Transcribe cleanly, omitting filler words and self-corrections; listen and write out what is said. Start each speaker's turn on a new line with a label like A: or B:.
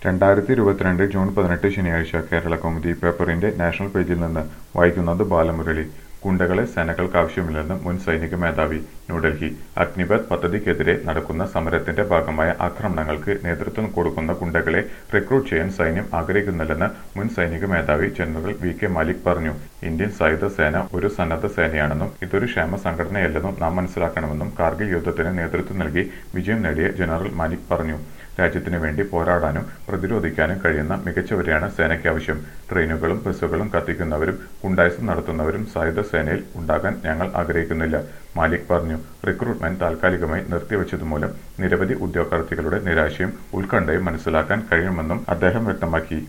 A: 2022 June 18 ശനിയാഴ്ച കേരളകൗമുദി പേപ്പറിന്റെ national പേജിൽ നിന്ന് വായിക്കുന്നത് ബാലമുരളി. ഗുണ്ടകളെ സേനകൾക്കാവശ്യമില്ലെന്ന് മുൻ സൈനിക മേധാവി. ന്യൂഡൽഹി. അഗ്നിപഥ് പദ്ധതിക്കെതിരെ നടക്കുന്ന സമരത്തിന്റെ ഭാഗമായ ആക്രമണങ്ങൾക്ക് നേതൃത്വം കൊടുക്കുന്ന ഗുണ്ടകളെ റിക്രൂട്ട് ചെയ്യാൻ സൈന്യം ആഗ്രഹിക്കുന്നില്ലെന്ന് മുൻ സൈനിക മേധാവി ജനറൽ വി.കെ. മാലിക് പറഞ്ഞു. ഇന്ത്യൻ സായുധ സേന ഒരു സന്നദ്ധ സേനയാണെന്നും ഇതൊരു ക്ഷേമ സംഘടനയല്ലെന്നും നാം മനസ്സിലാക്കണമെന്നും കാർഗിൽ യുദ്ധത്തിന് നേതൃത്വം നൽകി വിജയം നേടിയ ജനറൽ മാലിക് പറഞ്ഞു. രാജ്യത്തിനു വേണ്ടി പോരാടാനും പ്രതിരോധിക്കാനും കഴിയുന്ന മികച്ചവരെയാണ് സേനയ്ക്കാവശ്യം. ട്രെയിനുകളും ബസ്സുകളും കത്തിക്കുന്നവരും ഗുണ്ടായിസം നടത്തുന്നവരും സായുധ സേനയിൽ ഉണ്ടാകാൻ ഞങ്ങൾ ആഗ്രഹിക്കുന്നില്ല, മാലിക് പറഞ്ഞു. റിക്രൂട്ട്മെന്റ് താൽക്കാലികമായി നിർത്തിവെച്ചതുമൂലം നിരവധി ഉദ്യോഗാർത്ഥികളുടെ നിരാശയും ഉത്കണ്ഠയും മനസ്സിലാക്കാൻ കഴിയുമെന്നും അദ്ദേഹം വ്യക്തമാക്കി.